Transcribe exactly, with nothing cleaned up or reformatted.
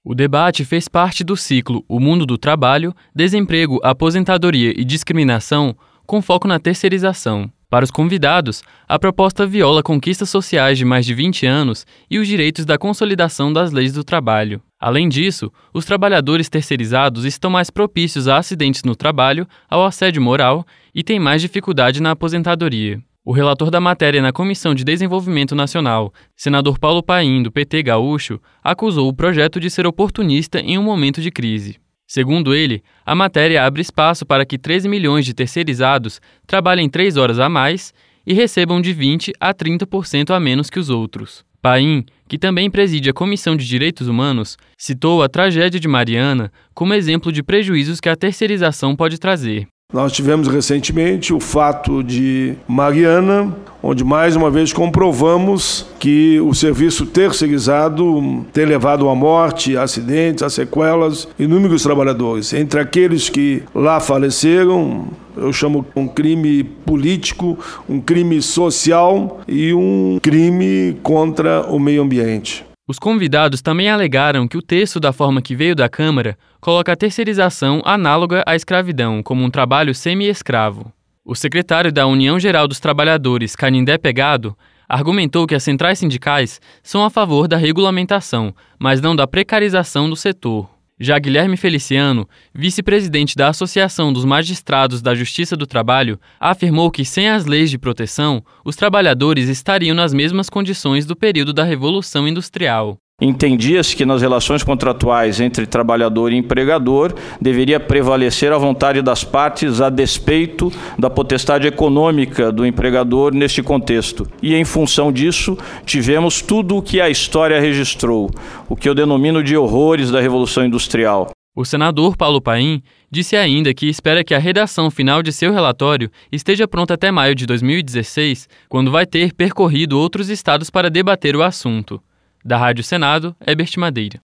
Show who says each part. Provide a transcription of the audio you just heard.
Speaker 1: O debate fez parte do ciclo O Mundo do Trabalho, Desemprego, Aposentadoria e Discriminação, com foco na terceirização. Para os convidados, a proposta viola conquistas sociais de mais de vinte anos e os direitos da consolidação das leis do trabalho. Além disso, os trabalhadores terceirizados estão mais propícios a acidentes no trabalho, ao assédio moral e têm mais dificuldade na aposentadoria. O relator da matéria na Comissão de Desenvolvimento Nacional, senador Paulo Paim, do P T gaúcho, acusou o projeto de ser oportunista em um momento de crise. Segundo ele, a matéria abre espaço para que treze milhões de terceirizados trabalhem três horas a mais e recebam de vinte a trinta por cento a menos que os outros. Paim, que também preside a Comissão de Direitos Humanos, citou a tragédia de Mariana como exemplo de prejuízos que a terceirização pode trazer.
Speaker 2: Nós tivemos recentemente o fato de Mariana, onde mais uma vez comprovamos que o serviço terceirizado tem levado à morte, a acidentes, a sequelas, inúmeros trabalhadores. Entre aqueles que lá faleceram, eu chamo um crime político, um crime social e um crime contra o meio ambiente.
Speaker 1: Os convidados também alegaram que o texto da forma que veio da Câmara coloca a terceirização análoga à escravidão como um trabalho semi-escravo. O secretário da União Geral dos Trabalhadores, Canindé Pegado, argumentou que as centrais sindicais são a favor da regulamentação, mas não da precarização do setor. Já Guilherme Feliciano, vice-presidente da Associação dos Magistrados da Justiça do Trabalho, afirmou que sem as leis de proteção, os trabalhadores estariam nas mesmas condições do período da Revolução Industrial.
Speaker 3: Entendia-se que nas relações contratuais entre trabalhador e empregador deveria prevalecer a vontade das partes a despeito da potestade econômica do empregador neste contexto. E, em função disso, tivemos tudo o que a história registrou, o que eu denomino de horrores da Revolução Industrial.
Speaker 1: O senador Paulo Paim disse ainda que espera que a redação final de seu relatório esteja pronta até maio de dois mil e dezesseis, quando vai ter percorrido outros estados para debater o assunto. Da Rádio Senado, Herbert Madeira.